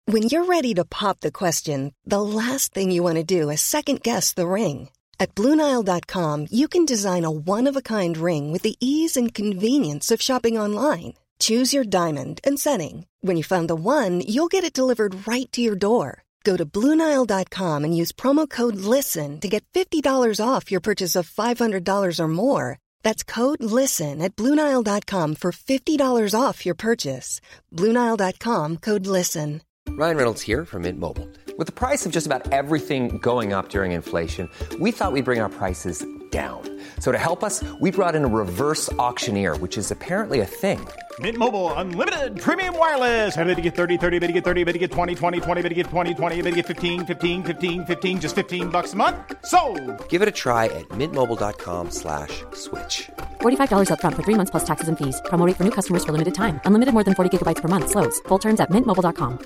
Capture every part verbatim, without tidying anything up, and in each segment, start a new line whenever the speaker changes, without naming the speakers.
When you're ready to pop the question, the last thing you want to do is second-guess the ring. At Blue Nile dot com, you can design a one-of-a-kind ring with the ease and convenience of shopping online. Choose your diamond and setting. When you find the one, you'll get it delivered right to your door. Go to Blue Nile dot com and use promo code LISTEN to get fifty dollars off your purchase of five hundred dollars or more. That's code LISTEN at Blue Nile dot com for fifty dollars off your purchase. Blue Nile dot com, code LISTEN.
Ryan Reynolds here from Mint Mobile. With the price of just about everything going up during inflation, we thought we'd bring our prices down. So to help us, we brought in a reverse auctioneer, which is apparently a thing.
Mint Mobile Unlimited Premium Wireless. How to get thirty, thirty, how to get thirty, how to get twenty, twenty, twenty, how to get twenty, twenty, how to get fifteen, fifteen, fifteen, fifteen, just fifteen bucks a month? Sold! Give it a try at mintmobile.com slash switch.
forty-five dollars up front for three months plus taxes and fees. Promo rate for new customers for limited time. Unlimited more than forty gigabytes per month. Slows full terms at mint mobile dot com.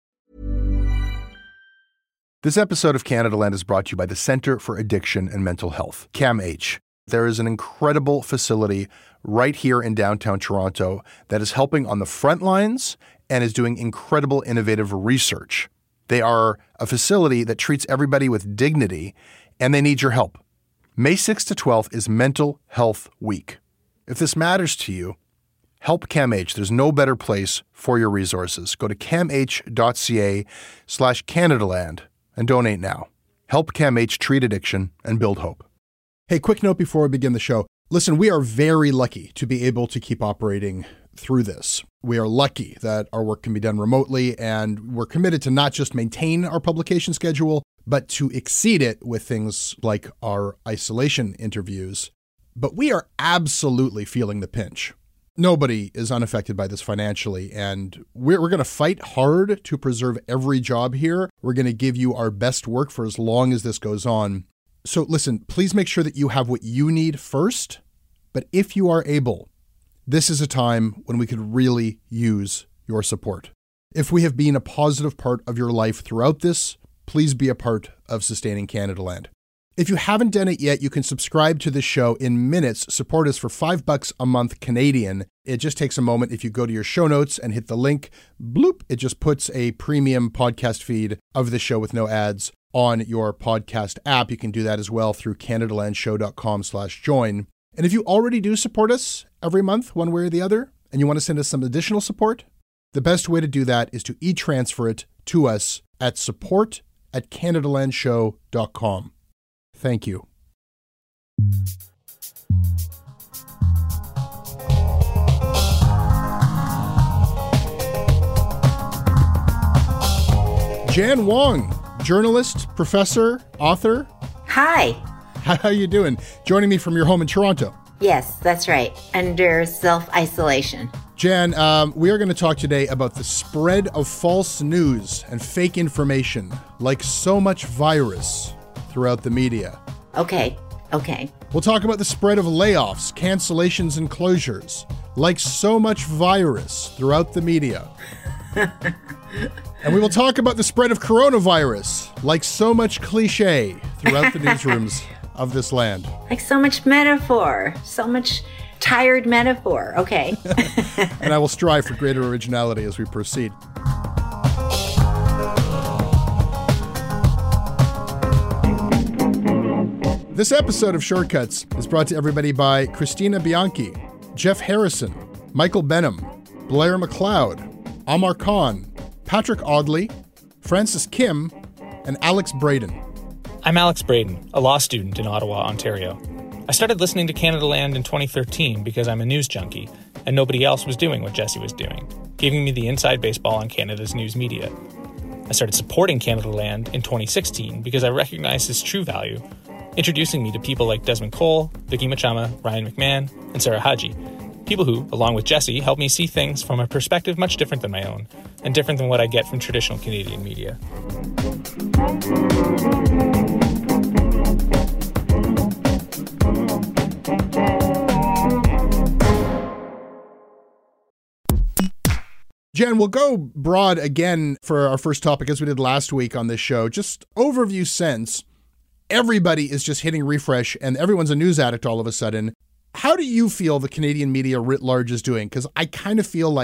This episode of Canada Land is brought to you by the Centre for Addiction and Mental Health, CAMH. There is an incredible facility right here in downtown Toronto that is helping on the front lines and is doing incredible innovative research. They are a facility that treats everybody with dignity, and they need your help. May sixth to twelfth is Mental Health Week. If this matters to you, help CAMH. There's no better place for your resources. Go to camh.ca slash CanadaLand and donate now. Help CAMH treat addiction and build hope. Hey, quick note before we begin the show. Listen, we are very lucky to be able to keep operating through this. We are lucky that our work can be done remotely, and we're committed to not just maintain our publication schedule, but to exceed it with things like our isolation interviews. But we are absolutely feeling the pinch. Nobody is unaffected by this financially, and we're, we're going to fight hard to preserve every job here. We're going to give you our best work for as long as this goes on. So listen, please make sure that you have what you need first. But if you are able, this is a time when we could really use your support. If we have been a positive part of your life throughout this, please be a part of sustaining Canada Land. If you haven't done it yet, you can subscribe to this show in minutes. Support us for five bucks a month Canadian. It just takes a moment. If you go to your show notes and hit the link, bloop, it just puts a premium podcast feed of the show with no ads on your podcast app. You can do that as well through canadalandshow.com slash join. And if you already do support us every month, one way or the other, and you want to send us some additional support, the best way to do that is to e-transfer it to us at support at canadalandshow dot com. Thank you. Jan Wong, journalist, professor, author.
Hi.
How are you doing? Joining me from your home in Toronto.
Yes, that's right. Under self-isolation.
Jan, um, we are going to talk today about the spread of false news and fake information, like so much virus throughout the media.
Okay, okay.
We'll talk about the spread of layoffs, cancellations, and closures, like so much virus throughout the media. And we will talk about the spread of coronavirus, like so much cliche throughout the newsrooms of this land.
Like so much metaphor, so much tired metaphor. Okay.
And I will strive for greater originality as we proceed. This episode of Shortcuts is brought to everybody by Christina Bianchi, Jeff Harrison, Michael Benham, Blair McLeod, Amar Khan, Patrick Audley, Francis Kim, and Alex Braden.
I'm Alex Braden, a law student in Ottawa, Ontario. I started listening to Canada Land in twenty thirteen because I'm a news junkie, and nobody else was doing what Jesse was doing, giving me the inside baseball on Canada's news media. I started supporting Canada Land in twenty sixteen because I recognized its true value, introducing me to people like Desmond Cole, Vicky Machama, Ryan McMahon, and Sarah Haji. People who, along with Jesse, helped me see things from a perspective much different than my own, and different than what I get from traditional Canadian media.
Jen, we'll go broad again for our first topic as we did last week on this show. Just overview sense. Everybody is just hitting refresh and everyone's a news addict all of a sudden. How do you feel the Canadian media writ large is doing? Because I kind of feel like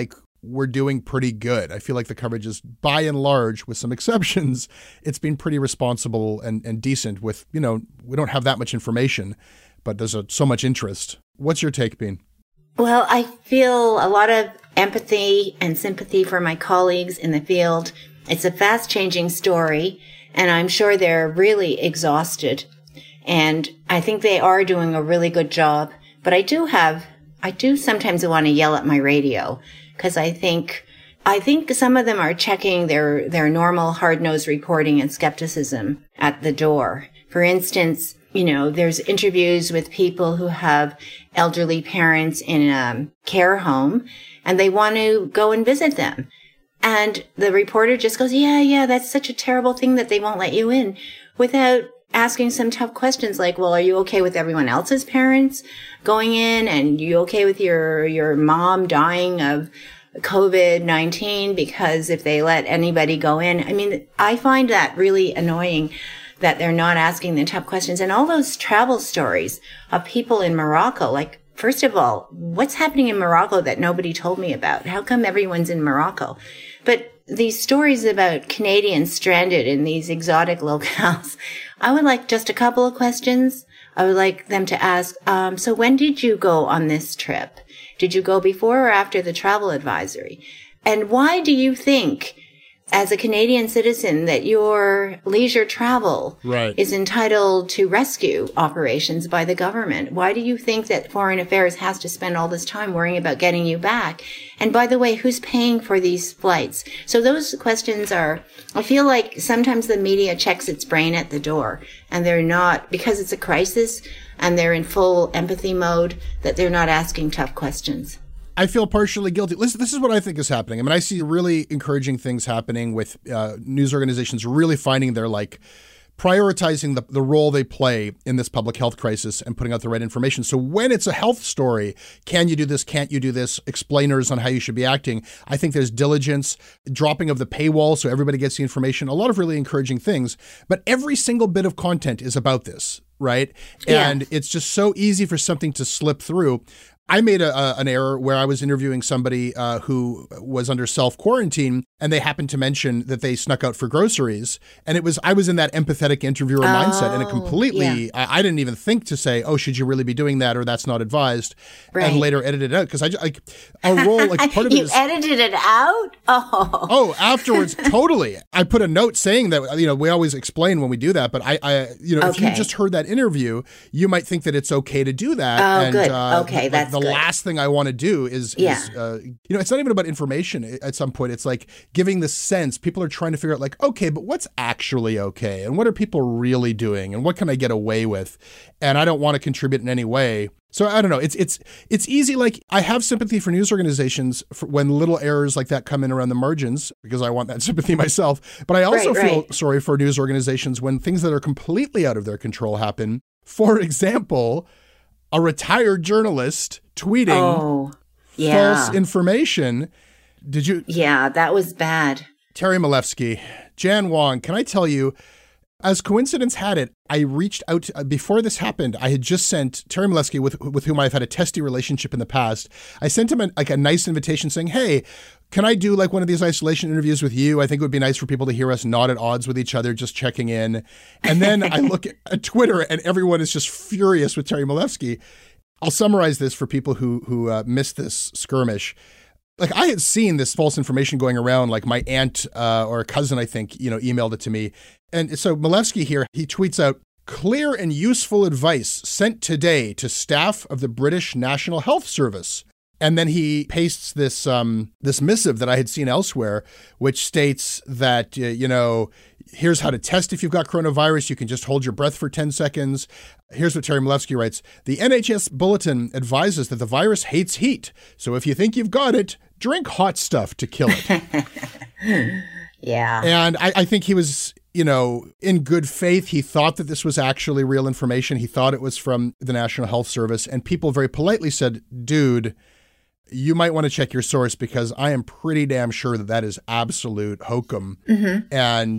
we're doing pretty good. I feel like the coverage is, by and large, with some exceptions, it's been pretty responsible and, and decent with, you know, we don't have that much information, but there's a, so much interest. What's your take, Bean?
Well, I feel a lot of empathy and sympathy for my colleagues in the field. It's a fast-changing story, and I'm sure they're really exhausted. And I think they are doing a really good job. But I do have, I do sometimes want to yell at my radio, because I think, I think some of them are checking their, their normal hard-nosed reporting and skepticism at the door. For instance, you know, there's interviews with people who have elderly parents in a care home, and they want to go and visit them. And the reporter just goes, yeah, yeah, that's such a terrible thing that they won't let you in, without asking some tough questions like, well, are you okay with everyone else's parents going in? And you okay with your, your mom dying of covid nineteen? Because if they let anybody go in, I mean, I find that really annoying that they're not asking the tough questions. And all those travel stories of people in Morocco, like, first of all, what's happening in Morocco that nobody told me about? How come everyone's in Morocco? But these stories about Canadians stranded in these exotic locales, I would like just a couple of questions. I would like them to ask, um, so when did you go on this trip? Did you go before or after the travel advisory? And why do you think, as a Canadian citizen, that your leisure travel
right.
is entitled to rescue operations by the government? Why do you think that Foreign Affairs has to spend all this time worrying about getting you back? And by the way, who's paying for these flights? So those questions are, I feel like sometimes the media checks its brain at the door, and they're not, because it's a crisis and they're in full empathy mode, that they're not asking tough questions.
I feel partially guilty. Listen, this is what I think is happening. I mean, I see really encouraging things happening with uh, news organizations really finding their, like, prioritizing the, the role they play in this public health crisis and putting out the right information. So when it's a health story, can you do this, can't you do this, explainers on how you should be acting, I think there's diligence, dropping of the paywall so everybody gets the information, a lot of really encouraging things. But every single bit of content is about this, right?
Yeah.
And it's just so easy for something to slip through. I made a, a, an error where I was interviewing somebody uh, who was under self-quarantine, and they happened to mention that they snuck out for groceries. And it was, I was in that empathetic interviewer
oh,
mindset, and it completely,
yeah.
I, I didn't even think to say, oh, should you really be doing that, or that's not advised,
right.
and later edited it out. Because I, like, a role, like part of
you
it is-
edited it out? Oh.
Oh, afterwards, totally. I put a note saying that, you know, we always explain when we do that, but I, I you know,
okay.
if you just heard that interview, you might think that it's okay to do that.
Oh,
and,
good.
Uh,
okay,
the,
that's
the
good.
last thing I want to do is,
yeah.
is uh, you know, it's not even about information at some point. It's like giving the sense. People are trying to figure out, like, okay, but what's actually okay? And what are people really doing? And what can I get away with? And I don't want to contribute in any way. So I don't know. It's it's it's easy. Like, I have sympathy for news organizations for when little errors like that come in around the margins, because I want that sympathy myself. But I also
right,
feel
right.
sorry for news organizations when things that are completely out of their control happen. For example, a retired journalist tweeting
oh, yeah.
false information. Did you?
Yeah, that was bad.
Terry Milewski, Jan Wong, can I tell you, as coincidence had it, I reached out to, uh, before this happened. I had just sent Terry Milewski, with with whom I've had a testy relationship in the past. I sent him a, like a nice invitation saying, hey, can I do like one of these isolation interviews with you? I think it would be nice for people to hear us not at odds with each other, just checking in. And then I look at, at Twitter and everyone is just furious with Terry Milewski. I'll summarize this for people who who uh, missed this skirmish. Like, I had seen this false information going around, like my aunt uh, or a cousin, I think, you know, emailed it to me. And so Milewski here, he tweets out, clear and useful advice sent today to staff of the British National Health Service. And then he pastes this um, this missive that I had seen elsewhere, which states that, uh, you know, here's how to test if you've got coronavirus. You can just hold your breath for ten seconds. Here's what Terry Milewski writes. The N H S bulletin advises that the virus hates heat. So if you think you've got it, drink hot stuff to kill it.
Yeah.
And I, I think he was, you know, in good faith. He thought that this was actually real information. He thought it was from the National Health Service. And people very politely said, dude, you might want to check your source, because I am pretty damn sure that that is absolute hokum.
Mm-hmm.
And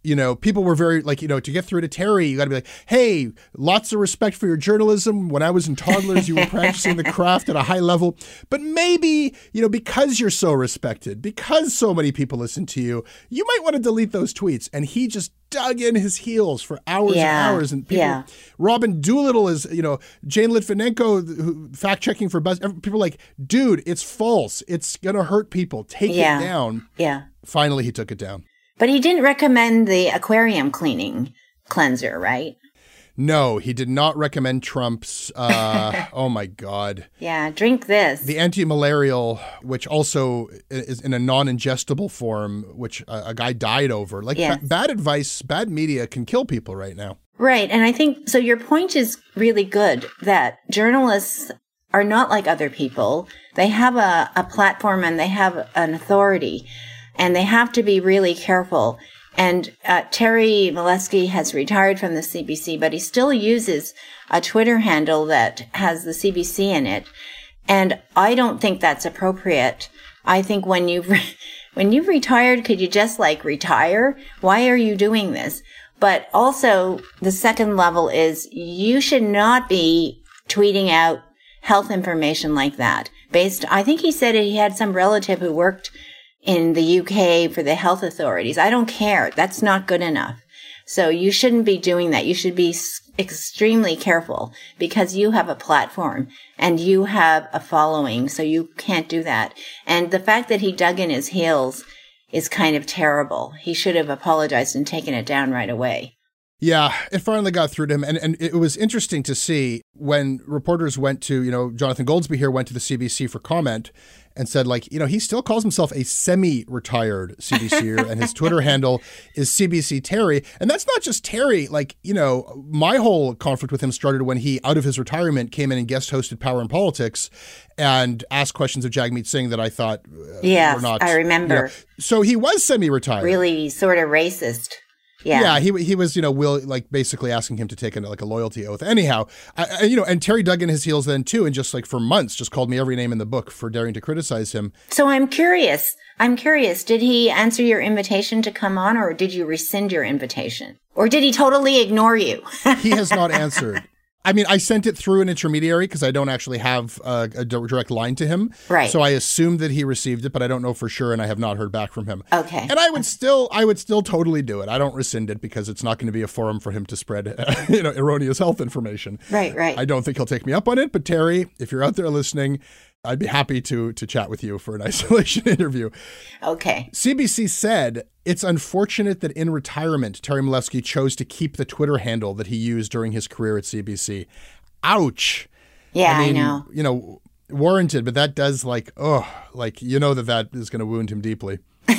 You know, people were very like, you know, to get through to Terry, you got to be like, hey, lots of respect for your journalism. When I was in Toddlers, you were practicing the craft at a high level. But maybe, you know, because you're so respected, because so many people listen to you, you might want to delete those tweets. And he just dug in his heels for hours
yeah.
and hours. And people,
yeah.
Robin Doolittle is, you know, Jane Litvinenko, who fact checking for Buzz. People are like, dude, it's false. It's going to hurt people. Take
yeah.
it down.
Yeah.
Finally, he took it down.
But he didn't recommend the aquarium cleaning cleanser, right?
No, he did not recommend Trump's, uh, oh my God.
Yeah, drink this.
The anti-malarial, which also is in a non-ingestible form, which a, a guy died over. Like
yes.
b- bad advice, bad media can kill people right now.
Right. And I think, so your point is really good that journalists are not like other people. They have a, a platform and they have an authority. And they have to be really careful. And uh, Terry Milewski has retired from the C B C, but he still uses a Twitter handle that has the C B C in it. And I don't think that's appropriate. I think when you've, re- when you've retired, could you just like retire? Why are you doing this? But also the second level is you should not be tweeting out health information like that. Based, I think he said he had some relative who worked in the U K for the health authorities. I don't care. That's not good enough. So you shouldn't be doing that. You should be s- extremely careful because you have a platform and you have a following. So you can't do that. And the fact that he dug in his heels is kind of terrible. He should have apologized and taken it down right away.
Yeah, it finally got through to him. And, and it was interesting to see when reporters went to, you know, Jonathan Goldsby here went to the C B C for comment and said, like, you know, he still calls himself a semi-retired C B C-er and his Twitter handle is C B C Terry. And that's not just Terry. Like, you know, my whole conflict with him started when he, out of his retirement, came in and guest hosted Power and Politics and asked questions of Jagmeet Singh that I thought uh,
yes,
were not.
I remember.
You know, so he was semi-retired.
Really sort of racist. Yeah.
Yeah, he he was, you know, will like basically asking him to take a, like a loyalty oath. Anyhow, I, I, you know, and Terry dug in his heels then too, and just like for months, just called me every name in the book for daring to criticize him.
So I'm curious. I'm curious. Did he answer your invitation to come on, or did you rescind your invitation, or did he totally ignore you?
He has not answered. I mean, I sent it through an intermediary because I don't actually have a, a direct line to him.
Right.
So I assumed that he received it, but I don't know for sure, and I have not heard back from him.
Okay.
And I would still, I would still totally do it. I don't rescind it because it's not going to be a forum for him to spread, uh, you know, erroneous health information.
Right, right.
I don't think he'll take me up on it. But Terry, if you're out there listening, I'd be happy to to chat with you for an isolation interview.
Okay.
C B C said it's unfortunate that in retirement, Terry Milewski chose to keep the Twitter handle that he used during his career at C B C. Ouch.
Yeah,
I, mean,
I know.
You know, warranted, but that does like, oh, like, you know that that is going to wound him deeply.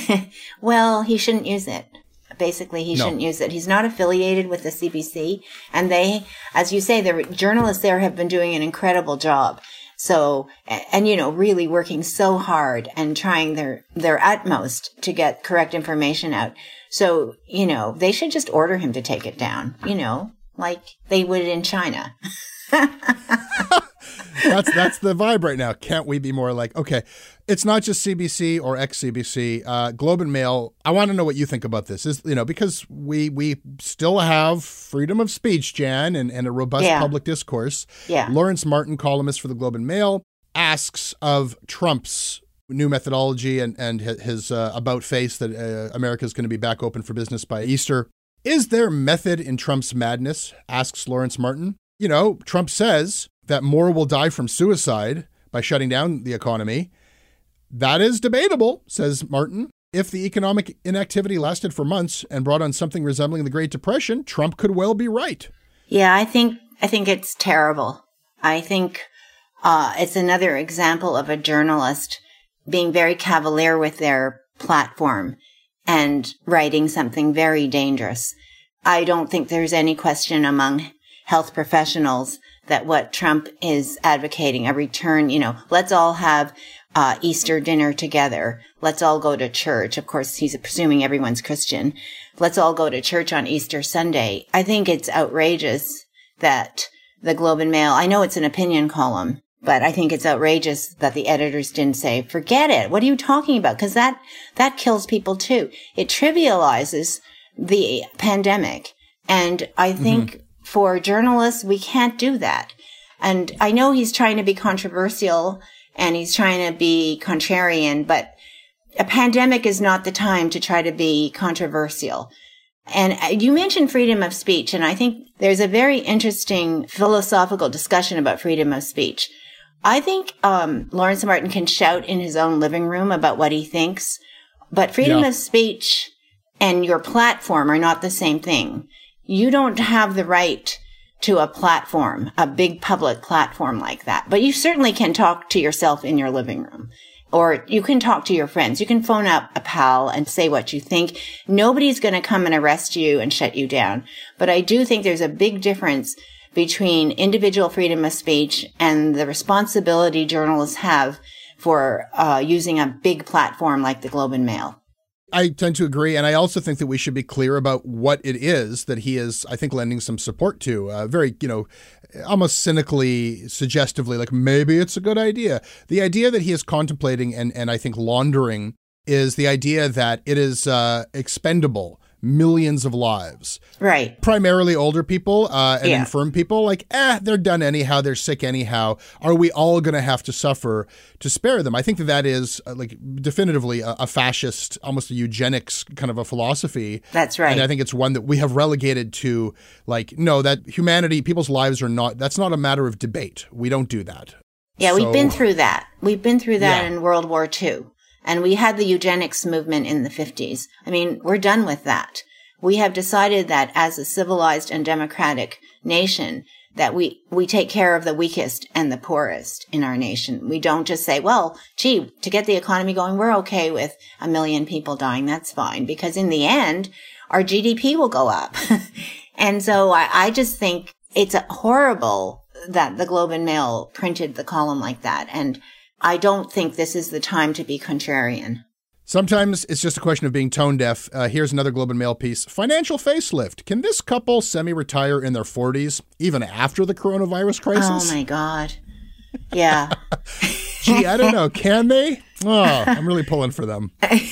Well, he shouldn't use it. Basically, he
No.
shouldn't use it. He's not affiliated with the C B C. And they, as you say, the journalists there have been doing an incredible job. So, and, and, you know, really working so hard and trying their, their utmost to get correct information out. So, you know, they should just order him to take it down, you know, like they would in China.
That's that's the vibe right now. Can't we be more like, okay, it's not just C B C or ex-C B C. Uh, Globe and Mail, I want to know what you think about this. Is, you know, because we we still have freedom of speech, Jan, and, and a robust
Yeah.
public discourse.
Yeah.
Lawrence Martin, columnist for the Globe and Mail, asks of Trump's new methodology and, and his uh, about face that uh, America is going to be back open for business by Easter. Is there method in Trump's madness? Asks Lawrence Martin. You know, Trump says that more will die from suicide by shutting down the economy. That is debatable, says Martin. If the economic inactivity lasted for months and brought on something resembling the Great Depression, Trump could well be right.
Yeah, I think, I think it's terrible. I think, uh, it's another example of a journalist being very cavalier with their platform and writing something very dangerous. I don't think there's any question among health professionals that what Trump is advocating, a return, you know, let's all have uh, Easter dinner together. Let's all go to church. Of course, he's presuming everyone's Christian. Let's all go to church on Easter Sunday. I think it's outrageous that the Globe and Mail, I know it's an opinion column, but I think it's outrageous that the editors didn't say, forget it. What are you talking about? Because that, that kills people too. It trivializes the pandemic. And I think mm-hmm. for journalists, we can't do that. And I know he's trying to be controversial and he's trying to be contrarian, but a pandemic is not the time to try to be controversial. And you mentioned freedom of speech, and I think there's a very interesting philosophical discussion about freedom of speech. I think um, Lawrence Martin can shout in his own living room about what he thinks, but freedom yeah. of speech and your platform are not the same thing. You don't have the right to a platform, a big public platform like that, but you certainly can talk to yourself in your living room. Or you can talk to your friends. You can phone up a pal and say what you think. Nobody's going to come and arrest you and shut you down. But I do think there's a big difference between individual freedom of speech and the responsibility journalists have for uh, using a big platform like the Globe and Mail.
I tend to agree. And I also think that we should be clear about what it is that he is, I think, lending some support to. Uh, very, you know, almost cynically, suggestively, like maybe it's a good idea. The idea that he is contemplating and, and I think laundering is the idea that it is uh, expendable. Millions of lives.
Right.
Primarily older people uh, and
yeah.
infirm people. Like, eh, they're done anyhow. They're sick anyhow. Are we all going to have to suffer to spare them? I think that that is uh, like definitively a, a fascist, almost a eugenics kind of a philosophy.
That's right.
And I think it's one that we have relegated to like, no, that humanity, people's lives are not, that's not a matter of debate. We don't do that.
Yeah,
so,
we've been through that. We've been through that
yeah.
in World War Two. And we had the eugenics movement in the fifties. I mean, we're done with that. We have decided that as a civilized and democratic nation, that we, we take care of the weakest and the poorest in our nation. We don't just say, well, gee, to get the economy going, we're okay with a million people dying. That's fine. Because in the end, our G D P will go up. And so I, I just think it's horrible that the Globe and Mail printed the column like that. And I don't think this is the time to be contrarian.
Sometimes it's just a question of being tone deaf. Uh, here's another Globe and Mail piece. Financial facelift. Can this couple semi-retire in their forties, even after the coronavirus crisis?
Oh, my God. Yeah.
Gee, I don't know. Can they? Oh, I'm really pulling for them.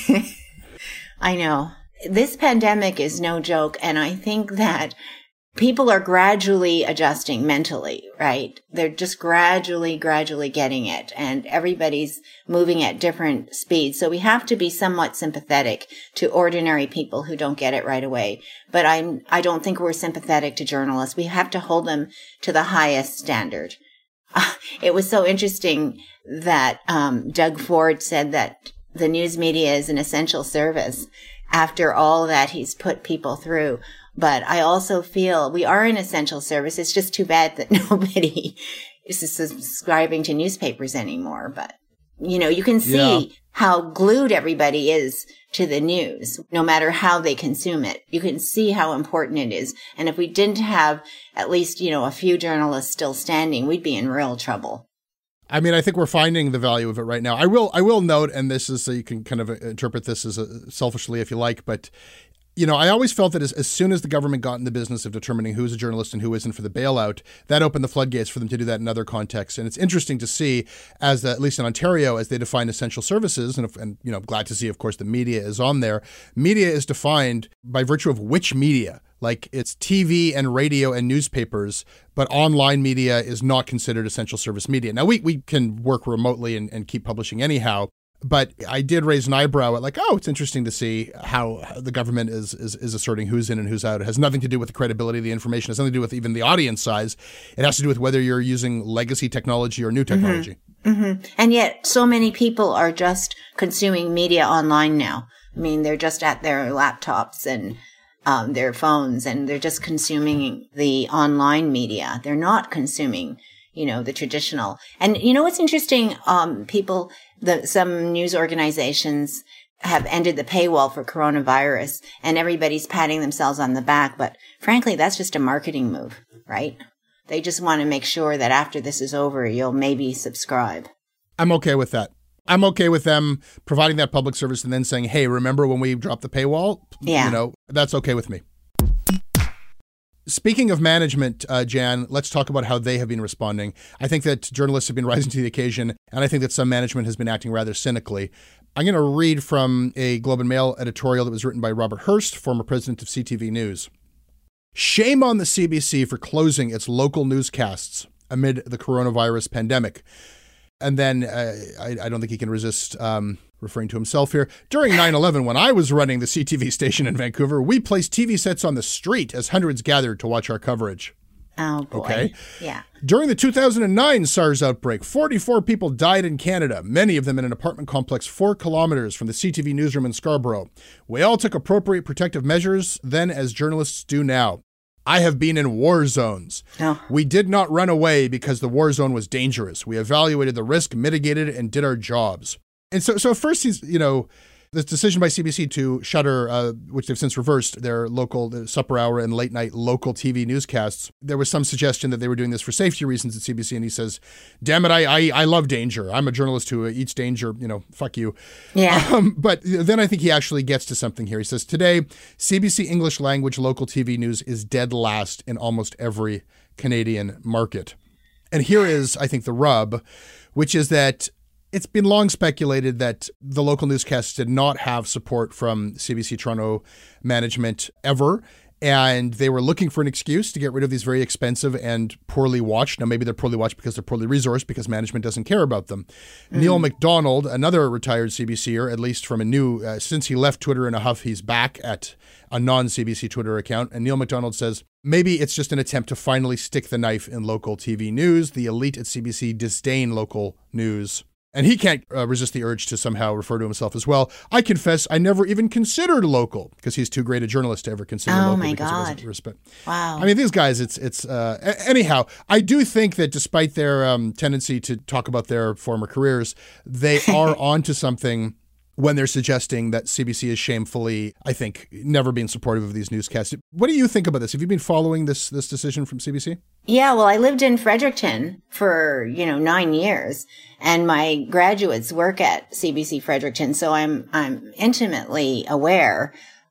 I know. This pandemic is no joke, and I think that people are gradually adjusting mentally, right? They're just gradually, gradually getting it, and everybody's moving at different speeds. So we have to be somewhat sympathetic to ordinary people who don't get it right away. But I'm, I don't think we're sympathetic to journalists. We have to hold them to the highest standard. Uh, it was so interesting that um, Doug Ford said that the news media is an essential service after all that he's put people through. But I also feel we are an essential service. It's just too bad that nobody is subscribing to newspapers anymore. But, you know, you can see yeah. how glued everybody is to the news, no matter how they consume it. You can see how important it is. And if we didn't have at least, you know, a few journalists still standing, we'd be in real trouble.
I mean, I think we're finding the value of it right now. I will I will note, and this is so you can kind of interpret this as a, selfishly if you like, but you know, I always felt that as, as soon as the government got in the business of determining who's a journalist and who isn't for the bailout, that opened the floodgates for them to do that in other contexts. And it's interesting to see, as the, at least in Ontario, as they define essential services, and, and you know, glad to see, of course, the media is on there. Media is defined by virtue of which media. Like it's T V and radio and newspapers, but online media is not considered essential service media. Now, we, we can work remotely and, and keep publishing anyhow. But I did raise an eyebrow at like, oh, it's interesting to see how the government is, is is asserting who's in and who's out. It has nothing to do with the credibility of the information. It has nothing to do with even the audience size. It has to do with whether you're using legacy technology or new technology.
Mm-hmm. Mm-hmm. And yet so many people are just consuming media online now. I mean, they're just at their laptops and um, their phones, and they're just consuming the online media. They're not consuming, you know, the traditional. And you know what's interesting? Um, people, the, some news organizations have ended the paywall for coronavirus, and everybody's patting themselves on the back. But frankly, that's just a marketing move, right? They just want to make sure that after this is over, you'll maybe subscribe.
I'm okay with that. I'm okay with them providing that public service and then saying, hey, remember when we dropped the paywall?
Yeah.
You know, that's okay with me. Speaking of management, uh, Jan, let's talk about how they have been responding. I think that journalists have been rising to the occasion, and I think that some management has been acting rather cynically. I'm going to read from a Globe and Mail editorial that was written by Robert Hurst, former president of C T V News. Shame on the C B C for closing its local newscasts amid the coronavirus pandemic. And then uh, I, I don't think he can resist um, referring to himself here. During nine eleven, when I was running the C T V station in Vancouver, we placed T V sets on the street as hundreds gathered to watch our coverage.
Oh, boy.
Okay.
Yeah.
During the two thousand nine SARS outbreak, forty-four people died in Canada, many of them in an apartment complex four kilometers from the C T V newsroom in Scarborough. We all took appropriate protective measures then, as journalists do now. I have been in war zones.
Oh.
We did not run away because the war zone was dangerous. We evaluated the risk, mitigated it, and did our jobs. And so, so first he's, you know, this decision by C B C to shutter, uh, which they've since reversed, their local the supper hour and late night local T V newscasts. There was some suggestion that they were doing this for safety reasons at C B C. And he says, damn it, I I, I love danger. I'm a journalist who eats danger. You know, fuck you.
Yeah.
Um, but then I think he actually gets to something here. He says, today, C B C English language local T V news is dead last in almost every Canadian market. And here is, I think, the rub, which is that it's been long speculated that the local newscasts did not have support from C B C Toronto management ever, and they were looking for an excuse to get rid of these very expensive and poorly watched. Now, maybe they're poorly watched because they're poorly resourced because management doesn't care about them. Mm. Neil MacDonald, another retired C B C er, at least from a new, uh, since he left Twitter in a huff, he's back at a non-C B C Twitter account. And Neil MacDonald says, maybe it's just an attempt to finally stick the knife in local T V news. The elite at C B C disdain local news. And he can't uh, resist the urge to somehow refer to himself as well. I confess I never even considered local because he's too great a journalist to ever consider
oh
local.
my
because
God.
It wasn't respect.
Wow.
I mean, these guys, it's, it's uh, a- anyhow, I do think that despite their um, tendency to talk about their former careers, they are onto something when they're suggesting that C B C is shamefully, I think, never being supportive of these newscasts. What do you think about this? Have you been following this this decision from C B C?
Yeah, well, I lived in Fredericton for, you know, nine years, and my graduates work at C B C Fredericton, so I'm I'm intimately aware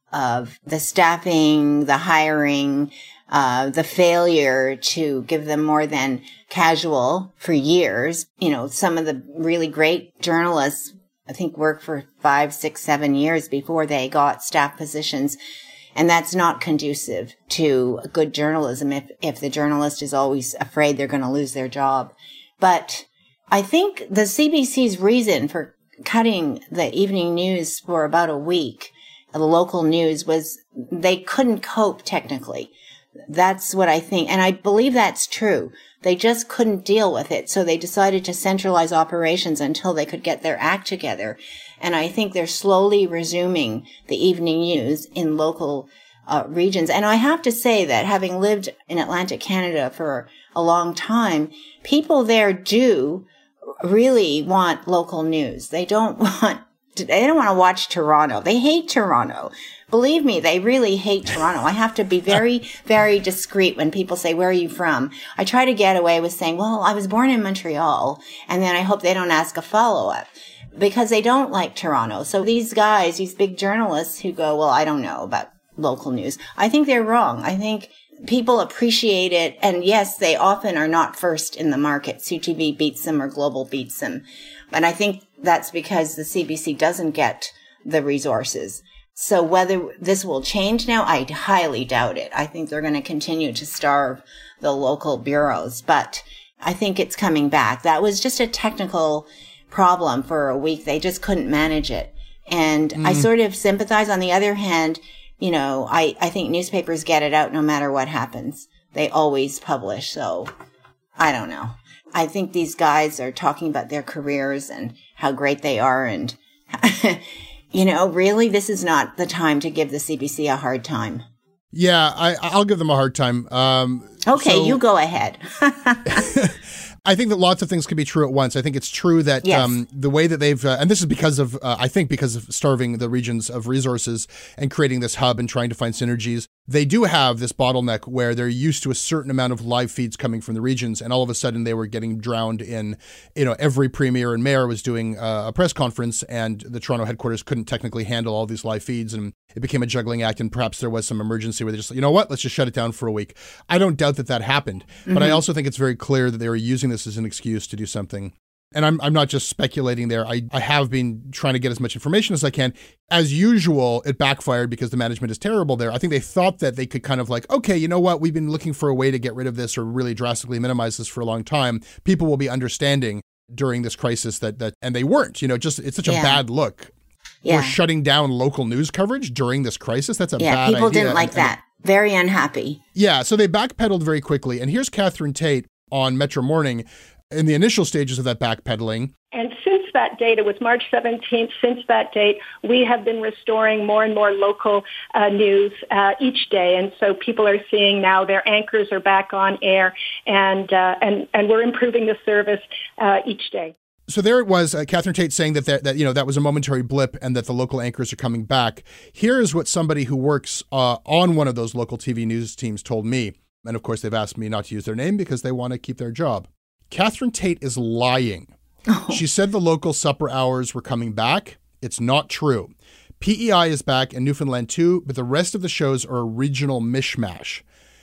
of the staffing, the hiring, uh, the failure to give them more than casual for years. You know, some of the really great journalists, I think, worked for five, six, seven years before they got staff positions. And that's not conducive to good journalism if, if the journalist is always afraid they're going to lose their job. But I think the C B C's reason for cutting the evening news for about a week, the local news, was they couldn't cope technically. That's what I think. And I believe that's true. They just couldn't deal with it. So they decided to centralize operations until they could get their act together. And I think they're slowly resuming the evening news in local uh, regions. And I have to say that having lived in Atlantic Canada for a long time, people there do really want local news. They don't want They don't want to watch Toronto. They hate Toronto. Believe me, they really hate Toronto. I have to be very, very discreet when people say, where are you from? I try to get away with saying, well, I was born in Montreal. And then I hope they don't ask a follow-up because they don't like Toronto. So these guys, these big journalists who go, well, I don't know about local news, I think they're wrong. I think people appreciate it. And yes, they often are not first in the market. C T V beats them or Global beats them. And I think that's because the C B C doesn't get the resources. So whether this will change now, I highly doubt it. I think they're going to continue to starve the local bureaus, but I think it's coming back. That was just a technical problem for a week. They just couldn't manage it. And mm. I sort of sympathize. On the other hand, you know, I, I think newspapers get it out no matter what happens. They always publish. So I don't know. I think these guys are talking about their careers and how great they are. And, you know, really, this is not the time to give the C B C a hard time.
Yeah, I, I'll give them a hard time. Um,
okay,
so
you go ahead.
I think that lots of things can be true at once. I think it's true that
yes.
um, the way that they've, uh, and this is because of, uh, I think because of starving the regions of resources and creating this hub and trying to find synergies, they do have this bottleneck where they're used to a certain amount of live feeds coming from the regions, and all of a sudden they were getting drowned in, you know, every premier and mayor was doing uh, a press conference, and the Toronto headquarters couldn't technically handle all these live feeds, and it became a juggling act, and perhaps there was some emergency where they just, you know what, let's just shut it down for a week. I don't doubt that that happened, mm-hmm. but I also think it's very clear that they were using this as an excuse to do something and I'm I'm not just speculating there. I, I have been trying to get as much information as I can. As usual, it backfired because the management is terrible there. I think they thought that they could kind of like, okay, you know what? We've been looking for a way to get rid of this or really drastically minimize this for a long time. People will be understanding during this crisis that, that and they weren't. You know, just it's such yeah. a bad look.
Yeah.
We're shutting down local news coverage during this crisis. That's a
yeah,
bad idea.
Yeah, people didn't like
and,
that. And, Very unhappy.
Yeah, so they backpedaled very quickly. And here's Catherine Tait on Metro Morning in the initial stages of that backpedaling.
And since that date, it was March seventeenth, since that date, we have been restoring more and more local uh, news uh, each day. And so people are seeing now their anchors are back on air, and uh, and, and we're improving the service uh, each day.
So there it was, uh, Catherine Tait saying that, that that you know that was a momentary blip and that the local anchors are coming back. Here is what somebody who works uh, on one of those local T V news teams told me. And of course, they've asked me not to use their name because they want to keep their job. Catherine Tait is lying. Oh. She said the local supper hours were coming back. It's not true. P E I is back in Newfoundland too, but the rest of the shows are a regional mishmash.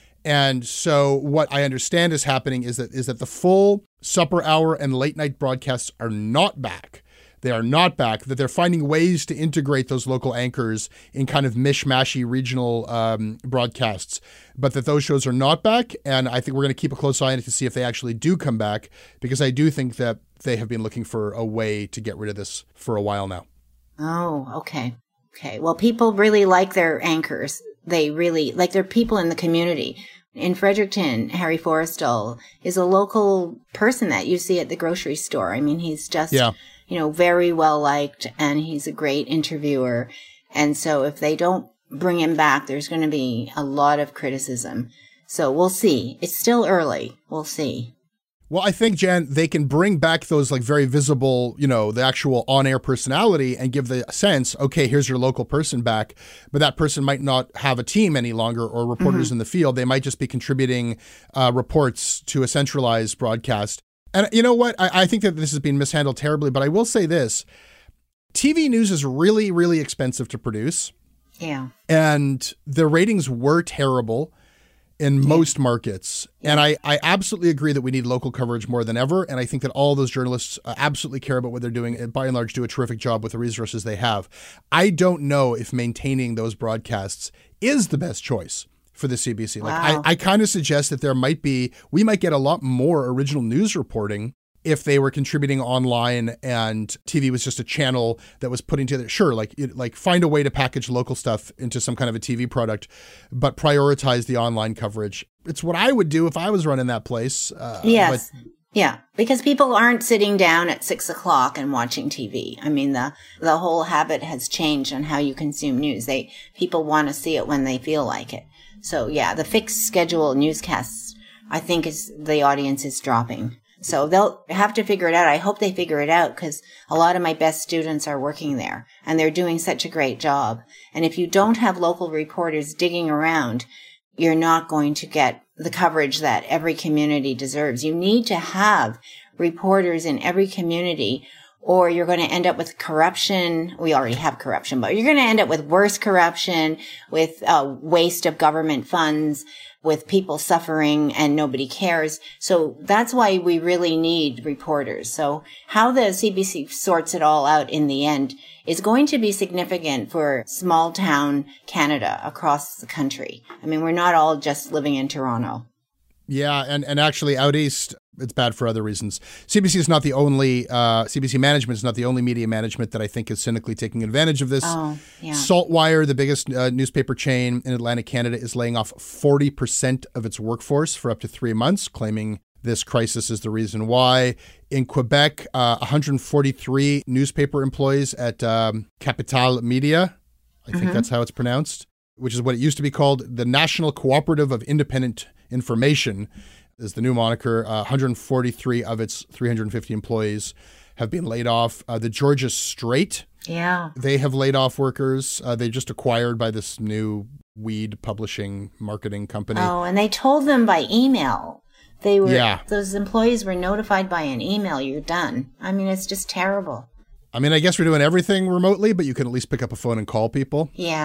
And so what I understand is happening is that is that the full supper hour and late night broadcasts are not back. They are not back, that they're finding ways to integrate those local anchors in kind of mishmashy regional um, broadcasts, but that those shows are not back. And I think we're going to keep a close eye on it to see if they actually do come back, because I do think that they have been looking for a way to get rid of this for a while now.
Oh, okay. Okay. Well, people really like their anchors. They really like their people in the community. In Fredericton, Harry Forrestal is a local person that you see at the grocery store. I mean, he's just... Yeah. you know, very well liked, and he's a great interviewer. And so if they don't bring him back, there's going to be a lot of criticism. So we'll see. It's still early. We'll see.
Well, I think, Jan, they can bring back those like very visible, you know, the actual on-air personality and give the sense, okay, here's your local person back. But that person might not have a team any longer or reporters mm-hmm. in the field. They might just be contributing uh, reports to a centralized broadcast. And you know what? I, I think that this has been mishandled terribly, but I will say this. T V news is really, really expensive to produce.
Yeah.
And the ratings were terrible in yeah. most markets. Yeah. And I, I absolutely agree that we need local coverage more than ever. And I think that all those journalists uh, absolutely care about what they're doing and by and large do a terrific job with the resources they have. I don't know if maintaining those broadcasts is the best choice for the C B C. Like
wow.
I, I kind of suggest that there might be, we might get a lot more original news reporting if they were contributing online and T V was just a channel that was putting together. Sure, like like find a way to package local stuff into some kind of a T V product, but prioritize the online coverage. It's what I would do if I was running that place. Uh,
yes.
But,
yeah, because people aren't sitting down at six o'clock and watching T V. I mean, the the whole habit has changed on how you consume news. They people want to see it when they feel like it. So yeah, the fixed schedule newscasts, I think is the audience is dropping. So they'll have to figure it out. I hope they figure it out because a lot of my best students are working there and they're doing such a great job. And if you don't have local reporters digging around, you're not going to get the coverage that every community deserves. You need to have reporters in every community, or you're going to end up with corruption. We already have corruption, but you're going to end up with worse corruption, with uh, waste of government funds, with people suffering and nobody cares. So that's why we really need reporters. So how the C B C sorts it all out in the end is going to be significant for small town Canada across the country. I mean, we're not all just living in Toronto.
Yeah, and, and actually out east, it's bad for other reasons. C B C is not the only, uh, C B C management is not the only media management that I think is cynically taking advantage of this.
Oh, yeah.
Saltwire, the biggest uh, newspaper chain in Atlantic Canada, is laying off forty percent of its workforce for up to three months, claiming this crisis is the reason why. In Quebec, uh, one hundred forty-three newspaper employees at um, Capital Media, I think mm-hmm. that's how it's pronounced, which is what it used to be called, the National Cooperative of Independent Information is the new moniker. Uh, one hundred forty-three of its three hundred fifty employees have been laid off. Uh, the Georgia Straight,
yeah,
they have laid off workers. Uh, they just acquired by this new weed publishing marketing company.
Oh, and they told them by email. They were
yeah.
Those employees were notified by an email. You're done. I mean, it's just terrible.
I mean, I guess we're doing everything remotely, but you can at least pick up a phone and call people.
Yeah.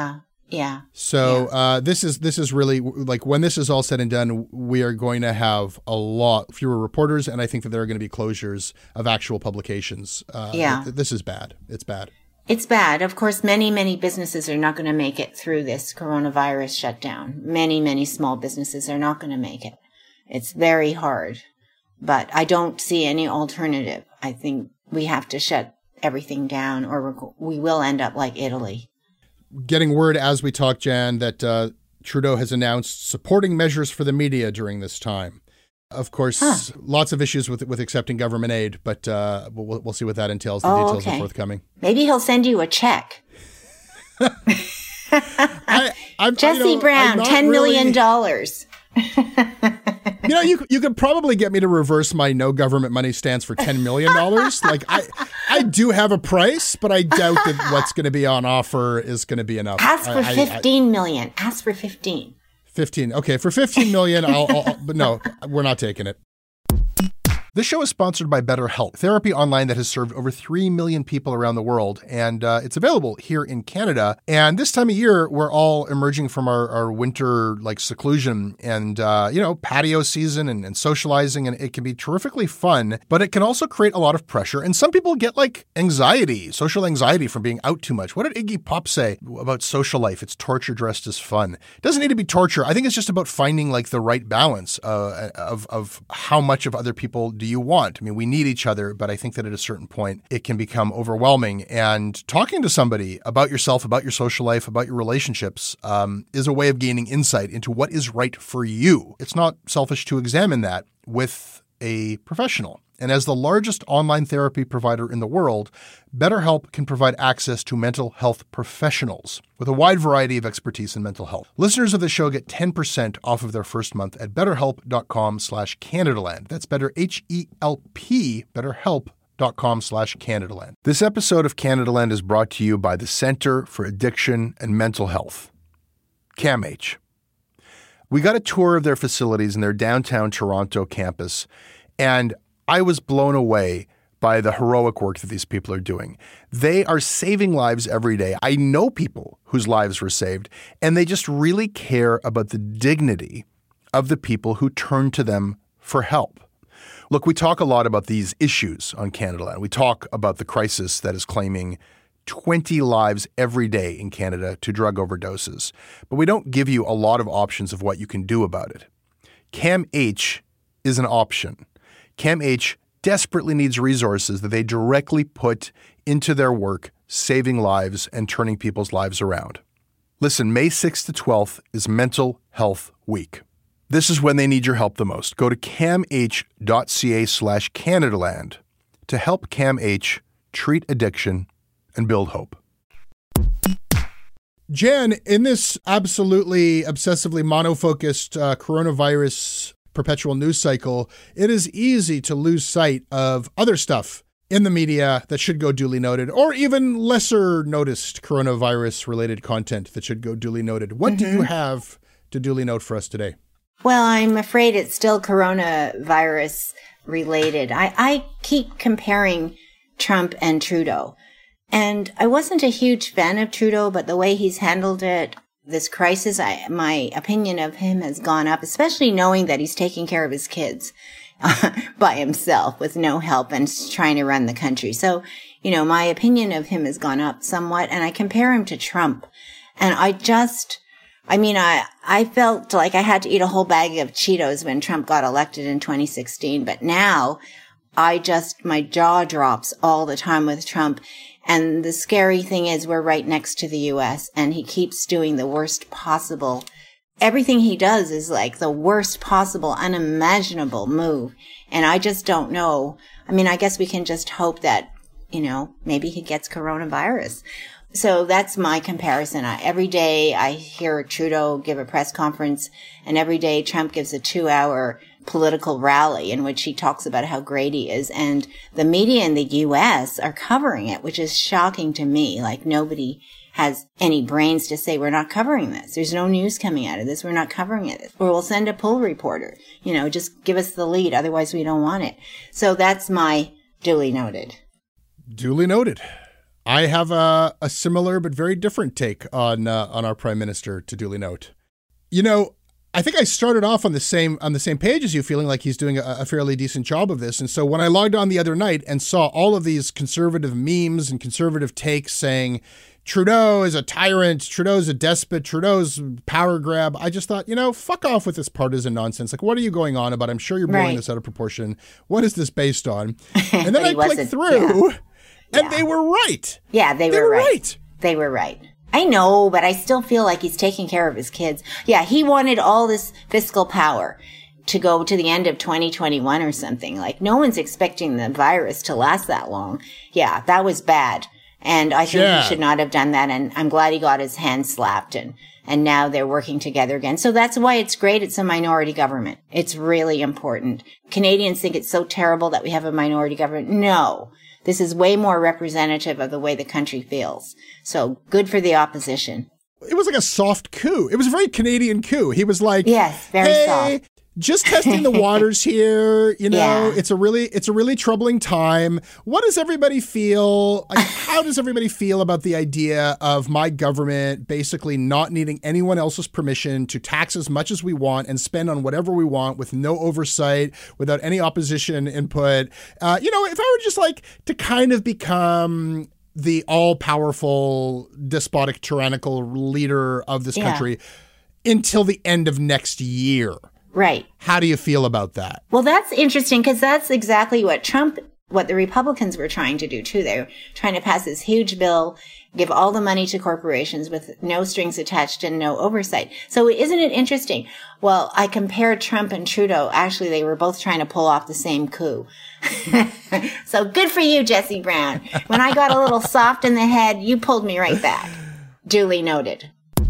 Yeah.
So
yeah.
Uh, this is this is really like when this is all said and done, we are going to have a lot fewer reporters, and I think that there are going to be closures of actual publications. Uh,
yeah.
Th- this is bad. It's bad.
It's bad. Of course, many, many businesses are not going to make it through this coronavirus shutdown. Many, many small businesses are not going to make it. It's very hard. But I don't see any alternative. I think we have to shut everything down or we're, we will end up like Italy.
Getting word as we talk, Jan, that uh, Trudeau has announced supporting measures for the media during this time. Of course, huh. lots of issues with with accepting government aid, but uh, we'll, we'll see what that entails. The
oh,
details
okay.
are forthcoming.
Maybe he'll send you a check.
I, I'm,
Jesse
you know,
Brown, ten million dollars.
You know, you you could probably get me to reverse my no government money stance for ten million dollars. Like, I I do have a price, but I doubt that what's going to be on offer is going to be enough.
Ask for
I,
fifteen
I, I,
million. Ask for fifteen.
fifteen. Okay, for fifteen million, I'll, I'll, but no, we're not taking it. This show is sponsored by BetterHelp, therapy online that has served over three million people around the world, and uh, it's available here in Canada. And this time of year, we're all emerging from our, our winter like seclusion and, uh, you know, patio season and, and socializing, and it can be terrifically fun, but it can also create a lot of pressure. And some people get like anxiety, social anxiety from being out too much. What did Iggy Pop say about social life? It's torture dressed as fun. It doesn't need to be torture. I think it's just about finding like the right balance uh, of, of how much of other people do you want. I mean, we need each other, but I think that at a certain point, it can become overwhelming. And talking to somebody about yourself, about your social life, about your relationships um, is a way of gaining insight into what is right for you. It's not selfish to examine that with a professional. And as the largest online therapy provider in the world, BetterHelp can provide access to mental health professionals with a wide variety of expertise in mental health. Listeners of the show get ten percent off of their first month at betterhelp.com slash Canadaland. That's better, H E L P, betterhelp.com slash Canadaland. This episode of Canadaland is brought to you by the Centre for Addiction and Mental Health, CAMH. We got a tour of their facilities in their downtown Toronto campus, and I was blown away by the heroic work that these people are doing. They are saving lives every day. I know people whose lives were saved, and they just really care about the dignity of the people who turn to them for help. Look, we talk a lot about these issues on Canadaland. We talk about the crisis that is claiming twenty lives every day in Canada to drug overdoses, but we don't give you a lot of options of what you can do about it. CAMH is an option. CAMH desperately needs resources that they directly put into their work, saving lives and turning people's lives around. Listen, May sixth to twelfth is Mental Health Week. This is when they need your help the most. Go to camh.ca slash Canadaland to help CAMH treat addiction and build hope. Jan, in this absolutely obsessively monofocused uh, coronavirus perpetual news cycle, it is easy to lose sight of other stuff in the media that should go duly noted, or even lesser noticed coronavirus related content that should go duly noted. What mm-hmm. do you have to duly note for us today?
Well, I'm afraid it's still coronavirus related. I, I keep comparing Trump and Trudeau. And I wasn't a huge fan of Trudeau, but the way he's handled it, this crisis, I, my opinion of him has gone up, especially knowing that he's taking care of his kids uh, by himself with no help and trying to run the country. So, you know, my opinion of him has gone up somewhat, and I compare him to Trump. And I just, I mean, I, I felt like I had to eat a whole bag of Cheetos when Trump got elected in twenty sixteen. But now I just, my jaw drops all the time with Trump. And the scary thing is we're right next to the U S and he keeps doing the worst possible. Everything he does is like the worst possible, unimaginable move. And I just don't know. I mean, I guess we can just hope that, you know, maybe he gets coronavirus. So that's my comparison. I, every day I hear Trudeau give a press conference, and every day Trump gives a two hour political rally in which he talks about how great he is. And the media in the U S are covering it, which is shocking to me. Like nobody has any brains to say, we're not covering this. There's no news coming out of this. We're not covering it. Or we'll send a poll reporter, you know, just give us the lead. Otherwise we don't want it. So that's my duly noted.
Duly noted. I have a, a similar but very different take on uh, on our prime minister, to duly note. You know, I think I started off on the same on the same page as you, feeling like he's doing a, a fairly decent job of this. And so when I logged on the other night and saw all of these conservative memes and conservative takes saying Trudeau is a tyrant, Trudeau's a despot, Trudeau's power grab, I just thought, you know, fuck off with this partisan nonsense. Like, what are you going on about? I'm sure you're blowing
right.
this out of proportion. What is this based on? And then I clicked through, yeah. and
yeah.
they were right.
Yeah, they,
they
were,
were
right.
right.
They were right. I know, but I still feel like he's taking care of his kids. Yeah, he wanted all this fiscal power to go to the end of twenty twenty-one or something. Like, no one's expecting the virus to last that long. Yeah, that was bad. And I think
yeah.
he should not have done that. And I'm glad he got his hand slapped. And, and now they're working together again. So that's why it's great it's a minority government. It's really important. Canadians think it's so terrible that we have a minority government. No. This is way more representative of the way the country feels. So good for the opposition.
It was like a soft coup. It was a very Canadian coup. He was like,
yes, very
hey,
soft.
Just testing the waters here. You know,
yeah.
it's a really, it's a really troubling time. What does everybody feel? Like, how does everybody feel about the idea of my government basically not needing anyone else's permission to tax as much as we want and spend on whatever we want with no oversight, without any opposition input? Uh, you know, if I were just like to kind of become the all-powerful, despotic, tyrannical leader of this
yeah.
country until the end of next year.
Right.
How do you feel about that?
Well, that's interesting because that's exactly what Trump, what the Republicans were trying to do too. They were trying to pass this huge bill, give all the money to corporations with no strings attached and no oversight. So isn't it interesting? Well, I compared Trump and Trudeau. Actually, they were both trying to pull off the same coup. So good for you, Jesse Brown. When I got a little soft in the head, you pulled me right back. Duly noted.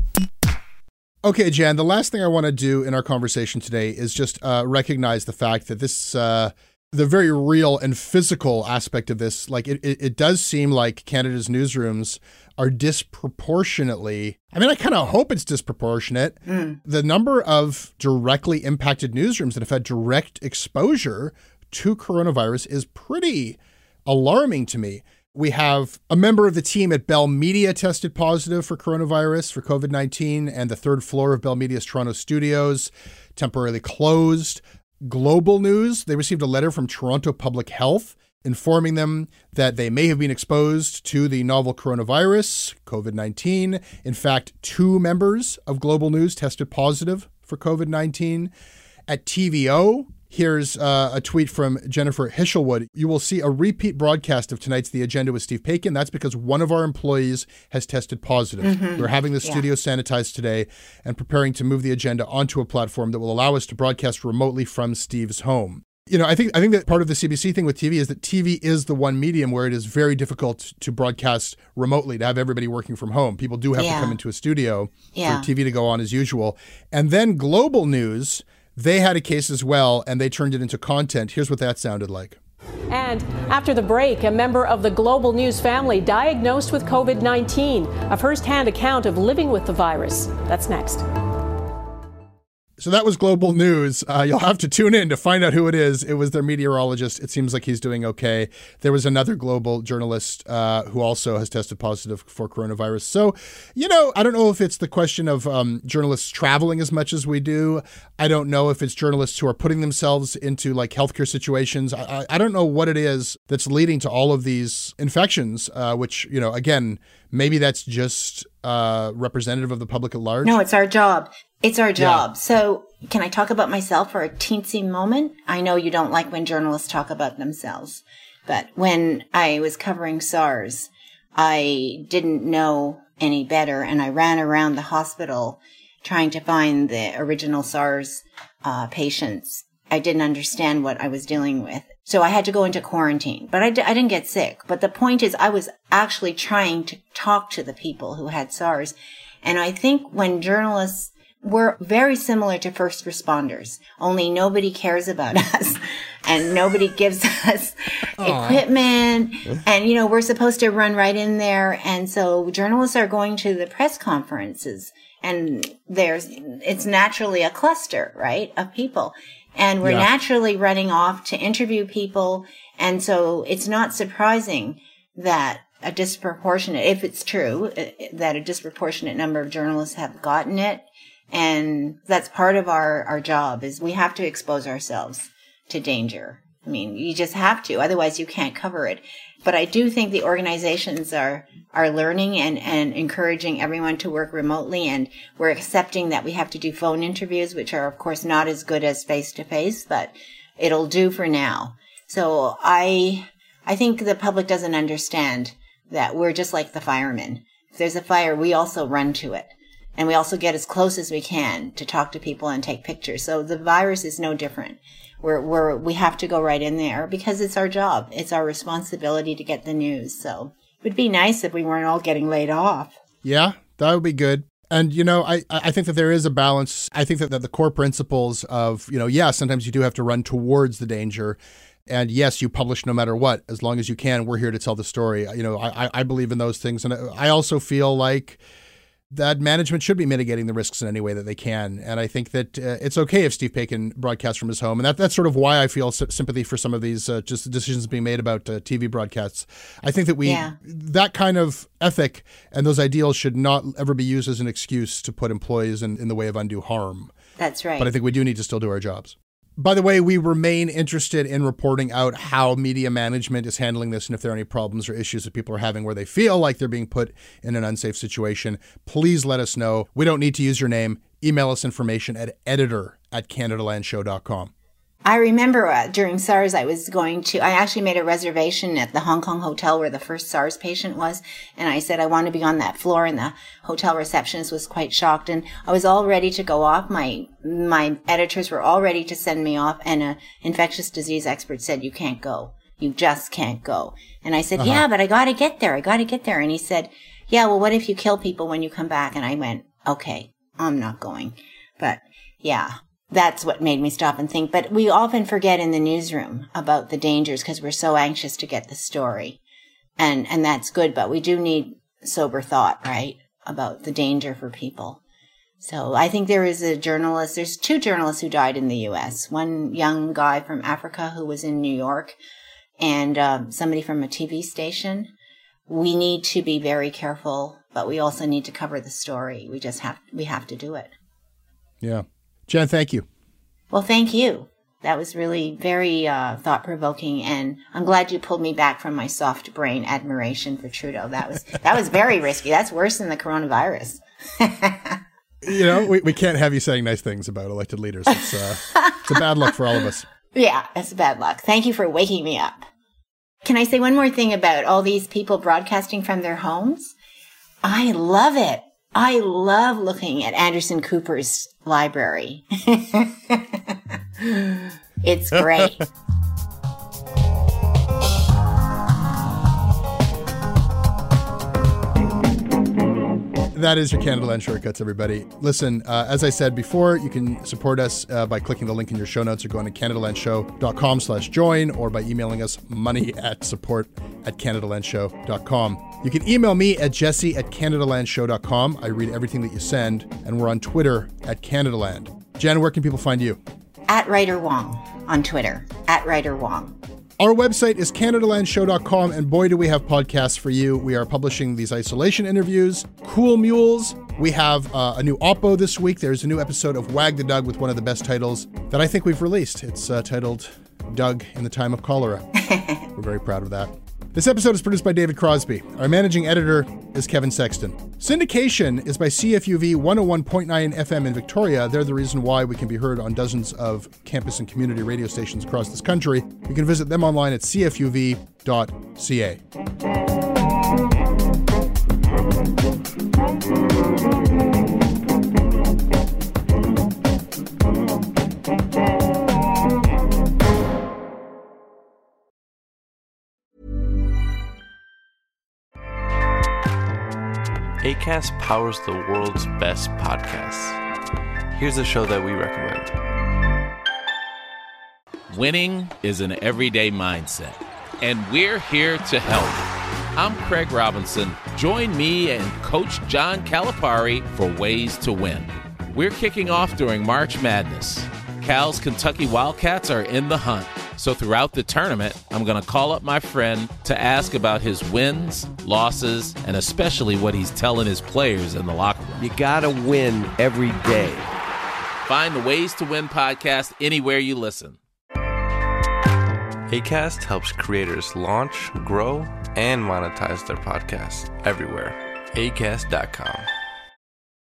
Okay, Jan, the last thing I want to do in our conversation today is just uh, recognize the fact that this, uh, the very real and physical aspect of this, like it, it, it does seem like Canada's newsrooms are disproportionately, I mean, I kind of hope it's disproportionate. Mm. The number of directly impacted newsrooms that have had direct exposure to coronavirus is pretty alarming to me. We have a member of the team at Bell Media tested positive for coronavirus, for COVID nineteen, and the third floor of Bell Media's Toronto studios temporarily closed. Global News, they received a letter from Toronto Public Health informing them that they may have been exposed to the novel coronavirus, COVID nineteen. In fact, two members of Global News tested positive for COVID nineteen. At T V O, here's uh, a tweet from Jennifer Hishelwood. You will see a repeat broadcast of tonight's The Agenda with Steve Paikin. That's because one of our employees has tested positive. Mm-hmm. We're having the studio yeah. sanitized today and preparing to move The Agenda onto a platform that will allow us to broadcast remotely from Steve's home. You know, I think I think that part of the C B C thing with T V is that T V is the one medium where it is very difficult to broadcast remotely, to have everybody working from home. People do have yeah. to come into a studio yeah. for T V to go on as usual. And then Global News, they had a case as well, and they turned it into content. Here's what that sounded like.
And after the break, a member of the Global News family diagnosed with COVID nineteen, a first-hand account of living with the virus. That's next.
So that was Global News. Uh, you'll have to tune in to find out who it is. It was their meteorologist. It seems like he's doing okay. There was another global journalist uh, who also has tested positive for coronavirus. So, you know, I don't know if it's the question of um, journalists traveling as much as we do. I don't know if it's journalists who are putting themselves into like healthcare situations. I, I, I don't know what it is that's leading to all of these infections, uh, which, you know, again, maybe that's just uh, representative of the public at large.
No, it's our job. It's our job.
Yeah.
So can I talk about myself for a teensy moment? I know you don't like when journalists talk about themselves, but when I was covering SARS, I didn't know any better, and I ran around the hospital trying to find the original SARS uh, patients. I didn't understand what I was dealing with. So I had to go into quarantine, but I, d- I didn't get sick. But the point is I was actually trying to talk to the people who had SARS. And I think when journalists, we're very similar to first responders, only nobody cares about us and nobody gives us Aww. equipment. And, you know, we're supposed to run right in there. And so journalists are going to the press conferences and there's, it's naturally a cluster, right, of people. And we're yeah. naturally running off to interview people. And so it's not surprising that a disproportionate, if it's true, that a disproportionate number of journalists have gotten it. And that's part of our, our job, is we have to expose ourselves to danger. I mean, you just have to, otherwise you can't cover it. But I do think the organizations are, are learning and, and encouraging everyone to work remotely. And we're accepting that we have to do phone interviews, which are, of course, not as good as face-to-face, but it'll do for now. So I, I think the public doesn't understand that we're just like the firemen. If there's a fire, we also run to it. And we also get as close as we can to talk to people and take pictures. So the virus is no different. We're, we're, we have to go right in there because it's our job. It's our responsibility to get the news. So it would be nice if we weren't all getting laid off.
Yeah, that would be good. And, you know, I, I think that there is a balance. I think that, that the core principles of, you know, yeah, sometimes you do have to run towards the danger. And yes, you publish no matter what, as long as you can. We're here to tell the story. You know, I, I believe in those things. And I also feel like that management should be mitigating the risks in any way that they can. And I think that uh, it's okay if Steve Paikin broadcasts from his home. And that, that's sort of why I feel sy- sympathy for some of these uh, just decisions being made about uh, T V broadcasts. I think that we, yeah. that kind of ethic and those ideals should not ever be used as an excuse to put employees in, in the way of undue harm.
That's right.
But I think we do need to still do our jobs. By the way, we remain interested in reporting out how media management is handling this and if there are any problems or issues that people are having where they feel like they're being put in an unsafe situation. Please let us know. We don't need to use your name. Email us information at editor at canadalandshow dot com.
I remember uh, during SARS, I was going to, I actually made a reservation at the Hong Kong hotel where the first SARS patient was. And I said, I want to be on that floor. And the hotel receptionist was quite shocked. And I was all ready to go off. My, my editors were all ready to send me off. And an infectious disease expert said, you can't go. You just can't go. And I said, uh-huh. yeah, but I got to get there. I got to get there. And he said, yeah, well, what if you kill people when you come back? And I went, okay, I'm not going. But yeah. That's what made me stop and think. But we often forget in the newsroom about the dangers because we're so anxious to get the story. And and that's good, but we do need sober thought, right, about the danger for people. So I think there is a journalist, there's two journalists who died in the U S. One young guy from Africa who was in New York and um, somebody from a T V station. We need to be very careful, but we also need to cover the story. We just have, we have to do it.
Yeah. Jen, thank you.
Well, thank you. That was really very uh, thought-provoking, and I'm glad you pulled me back from my soft brain admiration for Trudeau. That was that was very risky. That's worse than the coronavirus.
You know, we, we can't have you saying nice things about elected leaders. It's, uh, it's a bad luck for all of us.
Yeah, it's bad luck. Thank you for waking me up. Can I say one more thing about all these people broadcasting from their homes? I love it. I love looking at Anderson Cooper's library. It's great.
That is your Canada Land Shortcuts, everybody. Listen, uh, as I said before, you can support us uh, by clicking the link in your show notes or going to canadalandshow.com slash join or by emailing us money at support at canadalandshow dot com. You can email me at jesse at canadalandshow dot com. I read everything that you send, and we're on Twitter at Canadaland. Jen, where can people find you?
At Ryder Wong on Twitter. At Ryder Wong.
Our website is canadalandshow dot com, and boy, do we have podcasts for you. We are publishing these isolation interviews, Cool Mules. We have uh, a new Oppo this week. There's a new episode of Wag the Dug with one of the best titles that I think we've released. It's uh, titled Doug in the Time of Cholera. We're very proud of that. This episode is produced by David Crosby. Our managing editor is Kevin Sexton. Syndication is by C F U V one oh one point nine F M in Victoria. They're the reason why we can be heard on dozens of campus and community radio stations across this country. You can visit them online at c f u v dot c a.
Acast powers the world's best podcasts. Here's a show that we recommend.
Winning is an everyday mindset, and we're here to help. I'm Craig Robinson. Join me and Coach John Calipari for Ways to Win. We're kicking off during March Madness. Cal's Kentucky Wildcats are in the hunt. So throughout the tournament, I'm going to call up my friend to ask about his wins, losses, and especially what he's telling his players in the locker room.
You gotta win every day.
Find the Ways to Win podcast anywhere you listen.
Acast helps creators launch, grow, and monetize their podcasts everywhere. acast dot com.